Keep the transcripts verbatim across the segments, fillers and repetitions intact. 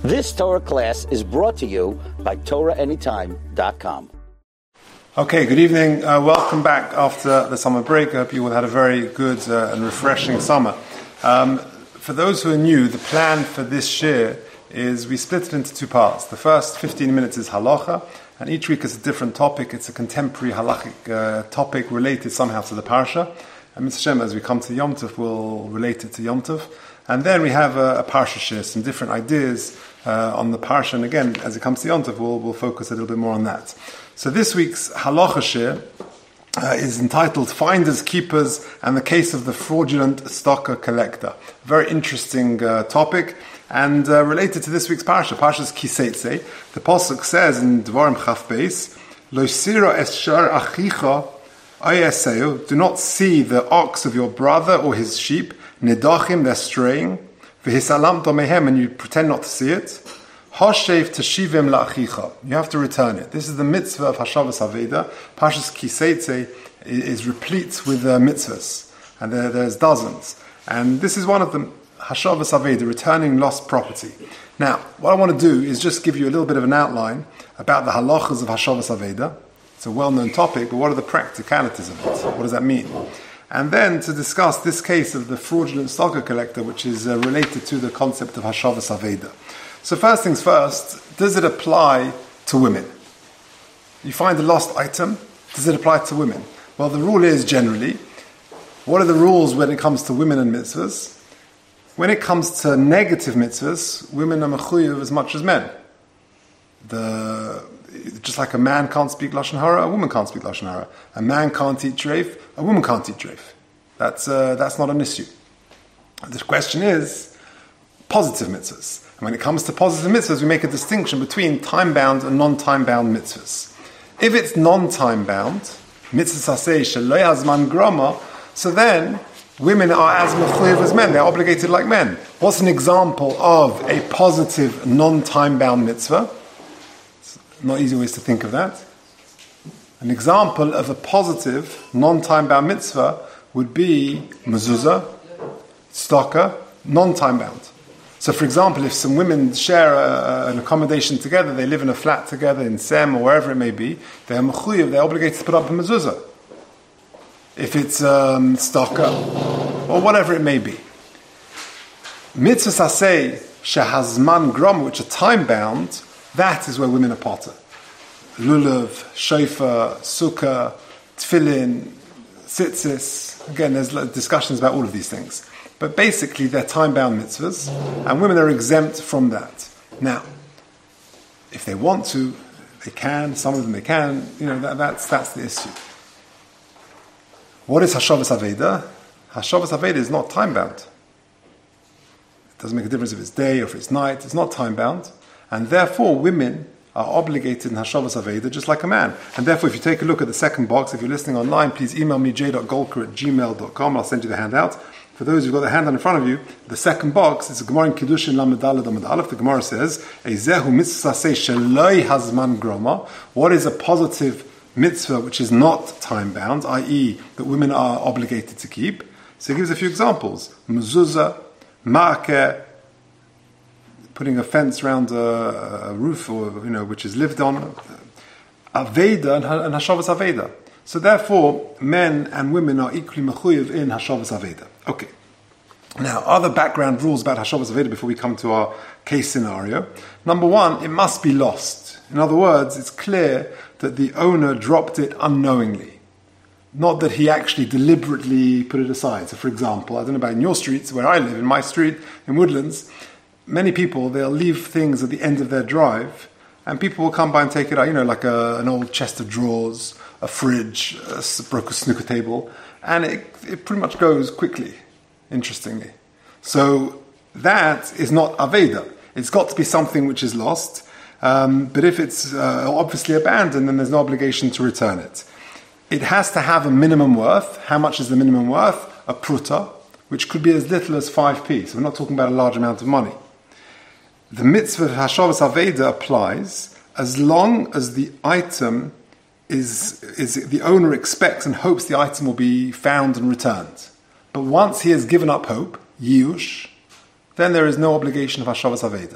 This Torah class is brought to you by Torah Anytime dot com. Okay, good evening. Uh, welcome back after the summer break. I hope you all had a very good uh, and refreshing summer. Um, for those who are new, the plan for this shir is we split it into two parts. The first fifteen minutes is halacha, and each week is a different topic. It's a contemporary halachic uh, topic related somehow to the parsha. And Mister Shem, as we come to Yom Tov, we'll relate it to Yom Tov. And then we have a, a parsha shir, some different ideas uh, on the parsha. And again, as it comes to Yom Tov, we'll, we'll focus a little bit more on that. So this week's halacha shir uh, is entitled Finders, Keepers, and the Case of the Fraudulent Stalker Collector. Very interesting uh, topic. And uh, related to this week's parsha, Parshas Kiseitze, the pasuk says in Dvarim Chaf Beis, Lo sira es shar achicha ayeseu, do not see the ox of your brother or his sheep, nedachim, they're straying, v'hisalam domehem, and you pretend not to see it. Hashev teshivim la'achicha, you have to return it. This is the mitzvah of Hashavas Aveda. Parshas Kiseitze is replete with uh, mitzvahs, and there, there's dozens. And this is one of them, Hashavas Aveda, returning lost property. Now, what I want to do is just give you a little bit of an outline about the halachas of Hashavas Aveda. It's a well-known topic, but what are the practicalities of it? What does that mean? And then to discuss this case of the fraudulent stalker collector, which is uh, related to the concept of Hashavas Aveda. So first things first, does it apply to women? You find a lost item, does it apply to women? Well, the rule is generally, what are the rules when it comes to women and mitzvahs? When it comes to negative mitzvahs, women are mechuyev as much as men. The, just like a man can't speak Lashon Hara, a woman can't speak Lashon Hara. A man can't eat treif, a woman can't eat treif. That's, uh, that's not an issue. The question is, positive mitzvahs. And when it comes to positive mitzvahs, we make a distinction between time-bound and non-time-bound mitzvahs. If it's non-time-bound, mitzvah saseh shelo hazman grama, so then women are as mechuyev as men. They're obligated like men. What's an example of a positive non-time-bound mitzvah? It's not easy ways to think of that. An example of a positive non-time-bound mitzvah would be mezuzah, tzedakah, non-time-bound. So, for example, if some women share a, an accommodation together, they live in a flat together in Sem or wherever it may be, they're mechuyev, they're obligated to put up a mezuzah. If it's um, tzedakah or whatever it may be. Mitzvah saseh shehazman grom, which are time-bound, that is where women are potter. Lulav, shofar, sukkah, tefillin, tzitzis. Again, there's discussions about all of these things. But basically, they're time-bound mitzvahs, and women are exempt from that. Now, if they want to, they can. Some of them they can. You know, that, that's that's the issue. What is Hashavas Aveda? Hashavas Aveda is not time-bound. It doesn't make a difference if it's day or if it's night. It's not time-bound, and therefore women are obligated in Hashavas Aveda just like a man. And therefore, if you take a look at the second box, if you're listening online, please email me j dot golker at gmail dot com. I'll send you the handout. For those who've got the handout in front of you, the second box is a Gemara in Kiddushin Lamed Daled Amud Aleph. The Gemara says, "Eizehu mitzvah saseh sheloi hazman groma." What is a positive mitzvah which is not time-bound, that is, that women are obligated to keep? So he gives a few examples: mezuzah, ma'akeh, putting a fence around a, a roof, or you know, which is lived on, aveda and hashavas aveda. So therefore, men and women are equally mechuyev in Hashavas Aveda. Okay. Now, other background rules about Hashavas Aveda before we come to our case scenario. Number one, it must be lost. In other words, it's clear that the owner dropped it unknowingly. Not that he actually deliberately put it aside. So for example, I don't know about in your streets, where I live, in my street, in Woodlands, many people, they'll leave things at the end of their drive, and people will come by and take it out, you know, like a, an old chest of drawers, a fridge, a broken snooker table, and it, it pretty much goes quickly, interestingly. So that is not Aveda. It's got to be something which is lost, um, but if it's uh, obviously abandoned, then there's no obligation to return it. It has to have a minimum worth. How much is the minimum worth? A pruta, which could be as little as five p. So we're not talking about a large amount of money. The mitzvah of Hashavas Aveda applies as long as the item is, is the owner expects and hopes the item will be found and returned. But once he has given up hope, Yush, then there is no obligation of Hashavas Aveda.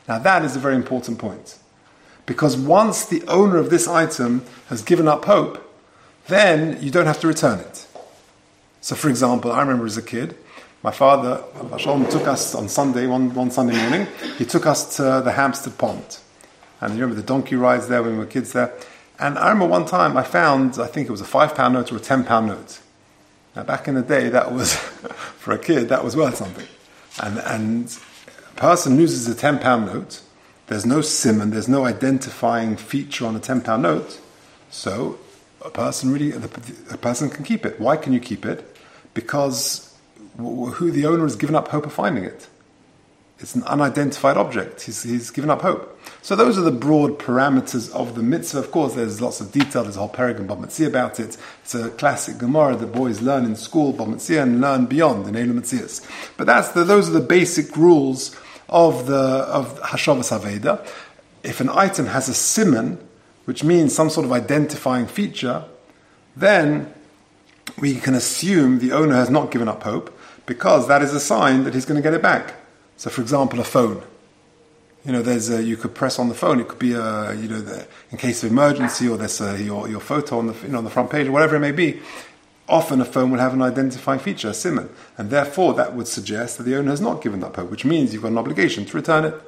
Now that is a very important point. Because once the owner of this item has given up hope, then you don't have to return it. So for example, I remember as a kid, my father, Shalom, took us on Sunday, one, one Sunday morning, he took us to the Hampstead Pond. And you remember the donkey rides there when we were kids there. And I remember one time I found, I think it was a five pound note or a ten pound note. Now back in the day, that was, for a kid, that was worth something. And, and a person loses a ten pound note, there's no simon, there's no identifying feature on a ten pound note, so a person really, a person can keep it. Why can you keep it? Because who the owner has given up hope of finding it. It's an unidentified object. He's, he's given up hope. So those are the broad parameters of the mitzvah. Of course, there's lots of detail. There's a whole parag in Bava Metzia about it. It's a classic Gemara that boys learn in school, Bava Metzia, and learn beyond in Eilu Metzias. But that's the, those are the basic rules of the of Hashavas Haveda. If an item has a siman, which means some sort of identifying feature, then we can assume the owner has not given up hope, because that is a sign that he's going to get it back. So, for example, a phone. You know, there's a, you could press on the phone. It could be a, you know, the, in case of emergency, or there's a, your your photo on the you know on the front page, or whatever it may be. Often a phone will have an identifying feature, a siman, and therefore that would suggest that the owner has not given up hope, which means you've got an obligation to return it.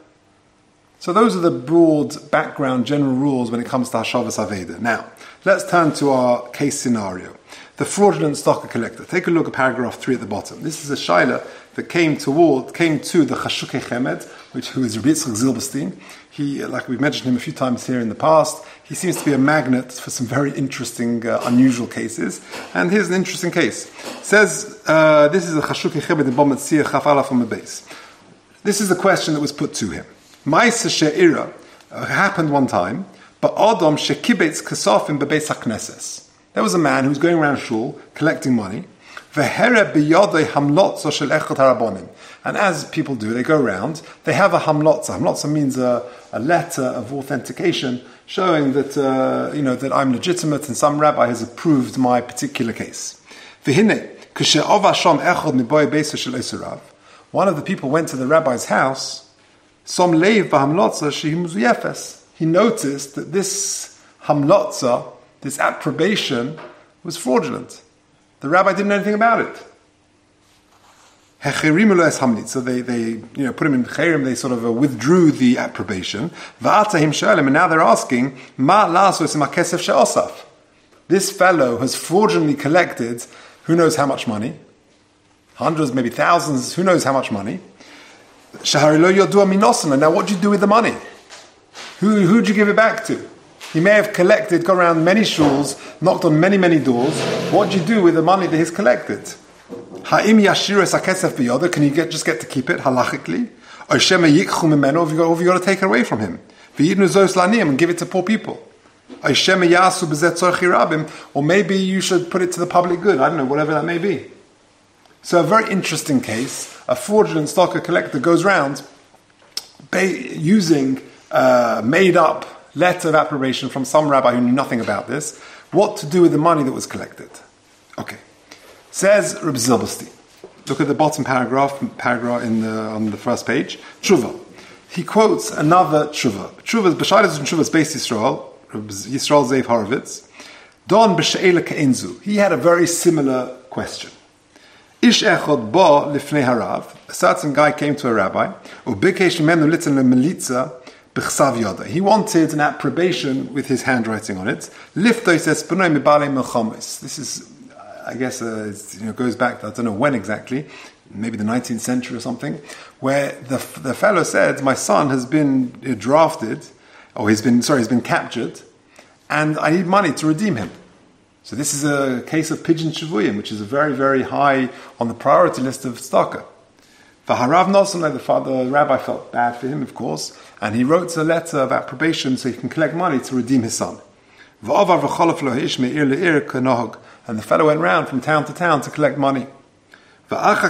So those are the broad background general rules when it comes to Hashavas Haveda. Now, let's turn to our case scenario. The fraudulent stocker collector. Take a look at paragraph three at the bottom. This is a shaila that came toward, came to the Chashukei Chemed, which who is Rabbi Yitzchak Zilberstein. He, like we've mentioned him a few times here in the past, he seems to be a magnet for some very interesting, uh, unusual cases. And here's an interesting case. It says, uh, this is a Chashukei Chemed in Bava Metzia Chaf Alaf on the base. This is the question that was put to him. Ma'aseh she'ira uh, happened one time, but Adam shekibetz kasafim bebeis hakneses. There was a man who was going around shul collecting money. And as people do, they go around, they have a hamlotza. Hamlotza means a, a letter of authentication showing that, uh, you know, that I'm legitimate and some rabbi has approved my particular case. One of the people went to the rabbi's house. He noticed that this hamlotza, this approbation, was fraudulent. The rabbi didn't know anything about it. So they, they you know, put him in cherim, they sort of uh, withdrew the approbation. And now they're asking, this fellow has fraudulently collected who knows how much money? Hundreds, maybe thousands, who knows how much money? Now what do you do with the money? Who who'd you give it back to? He may have collected, gone around many shuls, knocked on many, many doors. What do you do with the money that he's collected? Ha'im yashiro es hakesef biyada? Can you get, just get to keep it halachically? Or shema yikchu mimeno? Or have you got to take it away from him? V'yidnu zos laniyim and give it to poor people. Or shema yasu b'zet tzorchi rabim? Or maybe you should put it to the public good. I don't know, whatever that may be. So a very interesting case. A fraudulent stocker collector goes around using uh, made-up letter of approbation from some rabbi who knew nothing about this, what to do with the money that was collected. Okay. Says Reb Zilberstein. Look at the bottom paragraph, paragraph in the, on the first page. Tshuva. He quotes another tshuva. Tshuva, B'shaylas and Tshuva's based Yisrael, Yisrael Zev Horovitz. Don b'she'ela ke'enzu. He had a very similar question. Ish echod bo lifnei harav. A certain guy came to a rabbi. Ubikesh menu litzen lemelitza. He wanted an approbation with his handwriting on it. This is, I guess, uh, it's, you know, goes back, I don't know when exactly, maybe the nineteenth century or something, where the the fellow said, my son has been drafted, or he's been, sorry, he's been captured, and I need money to redeem him. So this is a case of pigeon shavuyim, which is a very, very high on the priority list of tzedakah. V'harav Nosson, the father, the rabbi felt bad for him, of course, and he wrote a letter of approbation so he can collect money to redeem his son. And the fellow went round from town to town to collect money. And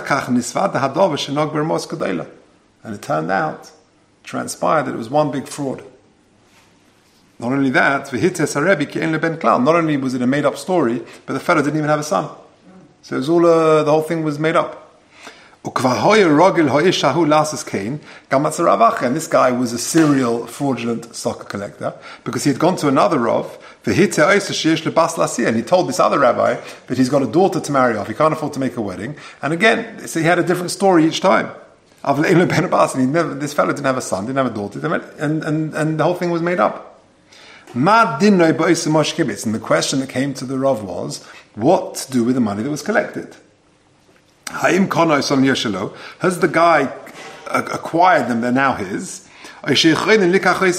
it turned out, transpired that it was one big fraud. Not only that, not only was it a made-up story, but the fellow didn't even have a son. So it was all uh, the whole thing was made up. And this guy was a serial fraudulent soccer collector because he had gone to another Rav, and he told this other rabbi that he's got a daughter to marry off, he can't afford to make a wedding. And again, so he had a different story each time. And he never, this fellow didn't have a son, didn't have a daughter, and, and, and the whole thing was made up. And the question that came to the Rav was, what to do with the money that was collected? Has the guy acquired them, they're now his? Or can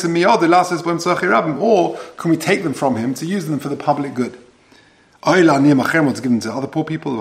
we take them from him to use them for the public good? To give them to other poor people,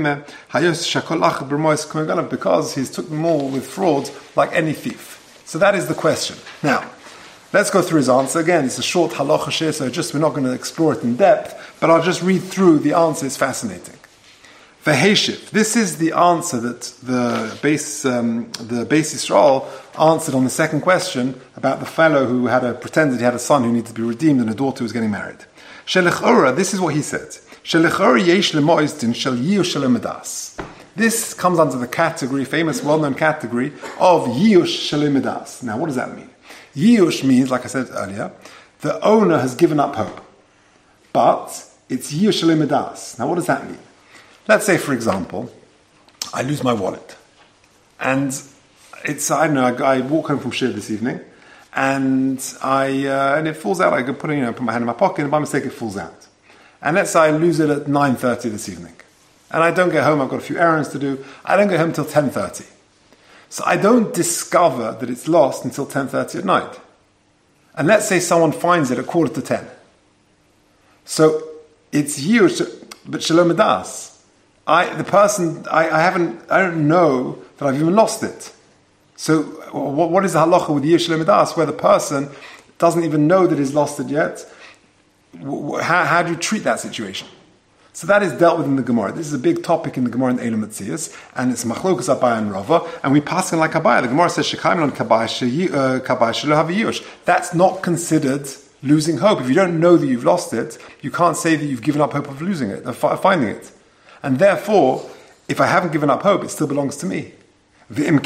because he's took them all with fraud like any thief. So that is the question. Now, let's go through his answer. Again, it's a short halacha shir, so just we're not going to explore it in depth, but I'll just read through the answer. It's fascinating. V'heishiv. This is the answer that the base, um, the base Yisrael answered on the second question about the fellow who had a, pretended he had a son who needed to be redeemed and a daughter who was getting married. Shelechora, this is what he said. Shelechora yesh lemoisdin shel yiyush shelemedas. This comes under the category, famous, well-known category of yiyush shelemedas. Now, what does that mean? Yiyush means, like I said earlier, the owner has given up hope. But it's yiyush shelemedas. Now, what does that mean? Let's say, for example, I lose my wallet. And it's, I don't know, I, I walk home from Shir this evening, and I uh, and it falls out. I could put, it, you know, put my hand in my pocket, and by mistake it falls out. And let's say I lose it at nine thirty this evening. And I don't get home, I've got a few errands to do. I don't get home till ten thirty. So I don't discover that it's lost until ten thirty at night. And let's say someone finds it at quarter to ten. So it's you, but shalom adas. I, the person, I, I haven't, I don't know that I've even lost it. So what, what is the halacha with Yish Lemidas, where the person doesn't even know that he's lost it yet? How, how do you treat that situation? So that is dealt with in the Gemara. This is a big topic in the Gemara in Eilam Metzias, and it's Machlokas Abaye and Rava, and we pass it like Abaye. The Gemara says, Shekayim on Kabaye Shelo Haviyush. That's not considered losing hope. If you don't know that you've lost it, you can't say that you've given up hope of losing it, of finding it. And therefore, if I haven't given up hope, it still belongs to me. Even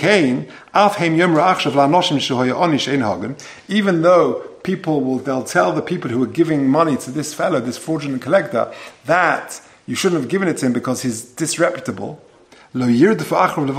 though people will, they'll tell the people who are giving money to this fellow, this fraudulent collector, that you shouldn't have given it to him because he's disreputable. But it's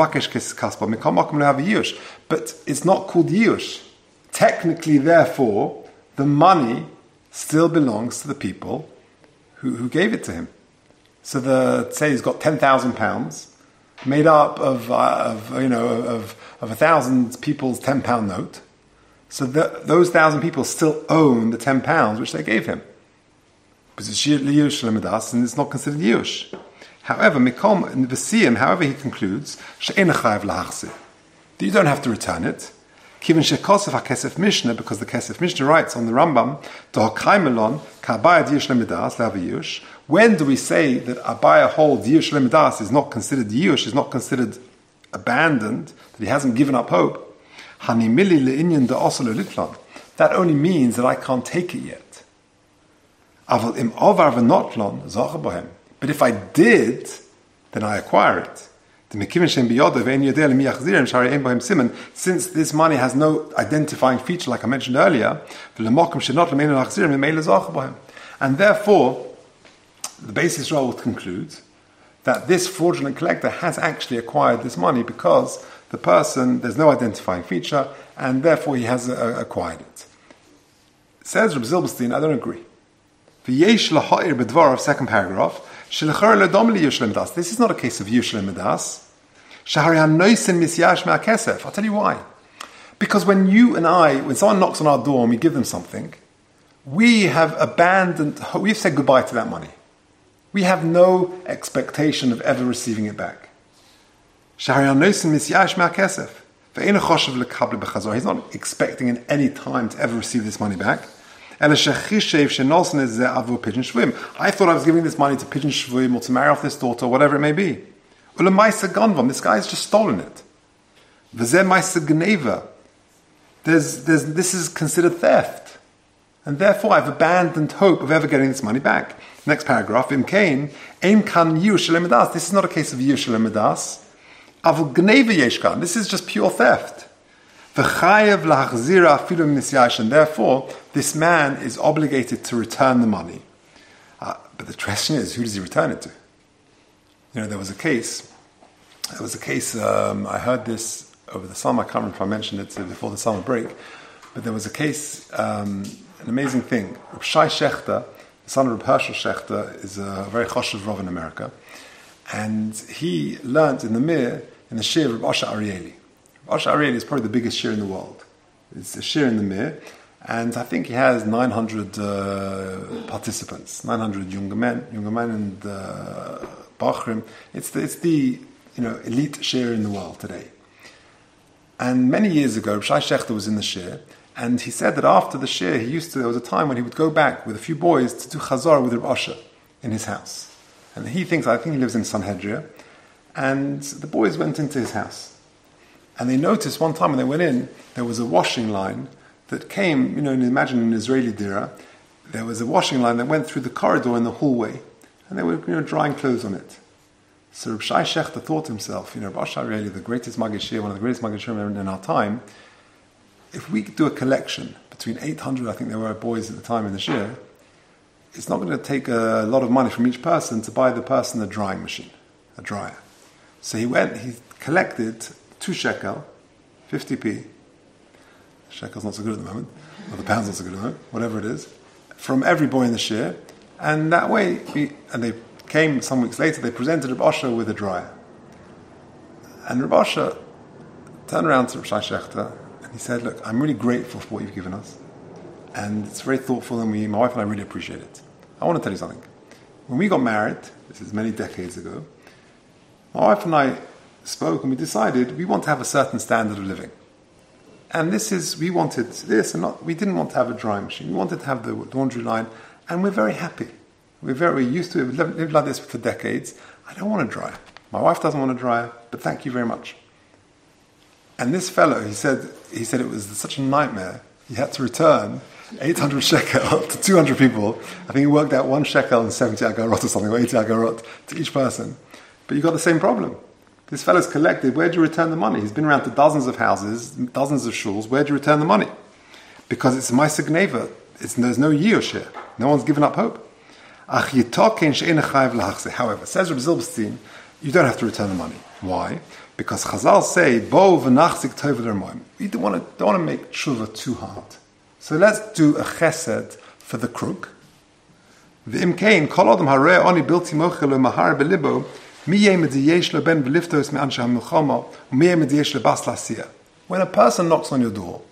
not called yiyush. Technically, therefore, the money still belongs to the people who, who gave it to him. So the say he's got ten thousand pounds, made up of uh, of you know of of a thousand people's ten pound note. So the, those thousand people still own the ten pounds which they gave him, because it's liyush lemidas and it's not considered yush. However, mikom in the V'siyim, however he concludes, she'en chayav lahachzir, that you don't have to return it. Kivin shekosef hakesef Mishnah, because the Kesef Mishnah writes on the Rambam, dohakaimelon ka'abaya diyush lemidas le'aviyush. When do we say that Abaya holds Yush Lemidas is not considered Yush, is not considered abandoned, that he hasn't given up hope? Hanimili le'inyan de'osel litlan. That only means that I can't take it yet. Aval im ovar v'notlon zocher bohem. But if I did, then I acquire it. Since this money has no identifying feature, like I mentioned earlier, and therefore, the Beis Yisrael would conclude that this fraudulent collector has actually acquired this money because the person, there's no identifying feature, and therefore he has uh, acquired it. Says Reb Zilberstein, I don't agree. V'yesh laha'ir b'dvar of second paragraph, sh'lechor l'dom li yush l'medas. This is not a case of yush l'medas. Shahari ha'noisen misyash me'akesef. I'll tell you why. Because when you and I, when someone knocks on our door and we give them something, we have abandoned, we've said goodbye to that money. We have no expectation of ever receiving it back. He's not expecting in any time to ever receive this money back. I thought I was giving this money to Pigeon Shvuim or to marry off this daughter, or whatever it may be. This guy's just stolen it. There's, there's, this is considered theft. And therefore I've abandoned hope of ever getting this money back. Next paragraph, Im Kain, Ein kan Yush Lemidas. This is not a case of Yush Lemidas. Avul gneva yeshkan. This is just pure theft. V'chayev lahachzira afilu minisyash. And therefore, this man is obligated to return the money. Uh, but the question is, who does he return it to? You know, there was a case, there was a case, um, I heard this over the summer, I can't remember if I mentioned it before the summer break, but there was a case, um, an amazing thing. Reb Shai Shechter, the son of Reb Hershel Shechter, is a very choshev Rav in America, and he learnt in the Mir, in the Shir of Reb Osher Arieli. Reb Osher Arieli is probably the biggest Shir in the world. It's a Shir in the Mir, and I think he has nine hundred uh, participants, nine hundred younger men, younger men and uh, Bachrim. It's the, it's the you know elite shir in the world today. And many years ago, Reb Shai Shechter was in the shir, and he said that after the shir, he used to. There was a time when he would go back with a few boys to do chazar with Reb Osher in his house. And he thinks, I think he lives in Sanhedria, and the boys went into his house, and they noticed one time when they went in, there was a washing line that came, you know, imagine an Israeli dira, there was a washing line that went through the corridor in the hallway, and they were, you know, drying clothes on it. So Reb Shai Shechter thought to himself, you know, Reb Osher Arieli, the greatest Magashir, one of the greatest Magashir in our time, if we could do a collection between eight hundred, I think there were boys at the time in the shir, it's not going to take a lot of money from each person to buy the person a drying machine, a dryer. So he went, he collected two shekel, fifty p, shekel's not so good at the moment, or the pound's not so good at the moment, whatever it is, from every boy in the shir, and that way, we, and they came some weeks later, they presented Reb Osher with a dryer. And Reb Osher turned around to Reb Shai Shechter, and he said, look, I'm really grateful for what you've given us, and it's very thoughtful, and we, my wife and I really appreciate it. I want to tell you something. When we got married, this is many decades ago, my wife and I spoke, and we decided we want to have a certain standard of living. And this is, we wanted this, and not, we didn't want to have a drying machine. We wanted to have the laundry line, and we're very happy. We're very we're used to it. We've lived, lived like this for decades. I don't want a dryer. My wife doesn't want a dryer, but thank you very much. And this fellow, he said, he said it was such a nightmare. He had to return eight hundred shekel to two hundred people. I think he worked out one shekel and seventy agarot or something, or eighty agarot to each person. But you got the same problem. This fellow's collected. Where do you return the money? He's been around to dozens of houses, dozens of shuls. Where do you return the money? Because it's Ma'aseh Gneva. It's there's no Yush here. No one's given up hope. However, says Reb Zilberstein, you don't have to return the money. Why? Because Chazal say, Bo v'nachzik tov l'rmoim. We don't want to don't want to make tshuva too hard. So let's do a chesed for the crook. V'im kein kol adam hareh oni bilti mochel mahar belibo miyeh mediyesh lo ben v'liftos me'anshe ha'milchama miyeh mediyesh lo bas la'asiyah. When a person knocks on your door,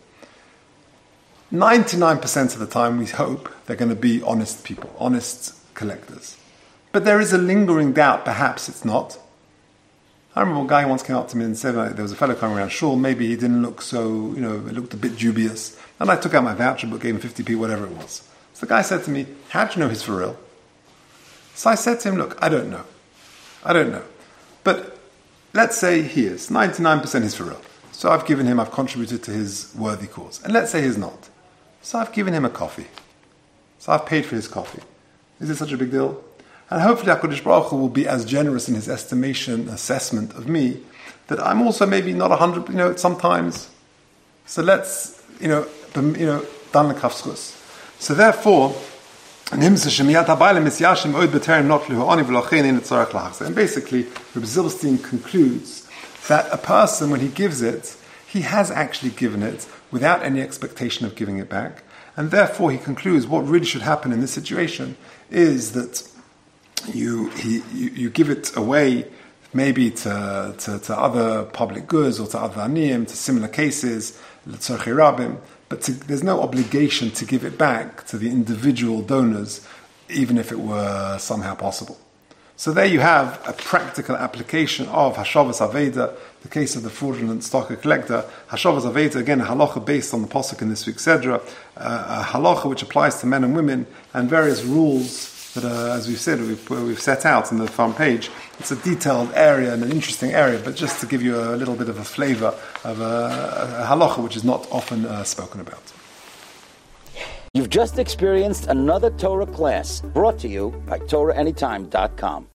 ninety-nine percent of the time we hope they're going to be honest people, honest collectors. But there is a lingering doubt, perhaps it's not. I remember a guy once came up to me and said, uh, there was a fellow coming around shul, maybe he didn't look so, you know, it looked a bit dubious. And I took out my voucher book, gave him fifty p, whatever it was. So the guy said to me, how do you know he's for real? So I said to him, look, I don't know. I don't know. But let's say he is. ninety-nine percent he's for real. So I've given him, I've contributed to his worthy cause. And let's say he's not. So I've given him a coffee. So I've paid for his coffee. Is it such a big deal? And hopefully HaKadosh Baruch Hu will be as generous in his estimation, assessment of me, that I'm also maybe not a hundred, you know, sometimes. So let's, you know, you know, dan lekafschus. So therefore, and basically, Reb Zilberstein concludes that a person, when he gives it, he has actually given it without any expectation of giving it back. And therefore, he concludes what really should happen in this situation is that you he, you, you give it away maybe to, to, to other public goods or to other aniyim, to similar cases, l'tzorchei rabim, but to, there's no obligation to give it back to the individual donors, even if it were somehow possible. So there you have a practical application of Hashavas Aveda, the case of the fraudulent stocker collector. Hashavas Aveda, again, a halacha based on the pasuk in this week's Sedra, uh, a halacha which applies to men and women, and various rules that, uh, as we've said, we've, we've set out in the front page. It's a detailed area and an interesting area, but just to give you a little bit of a flavor of a, a halacha which is not often uh, spoken about. You've just experienced another Torah class brought to you by Torah Anytime dot com.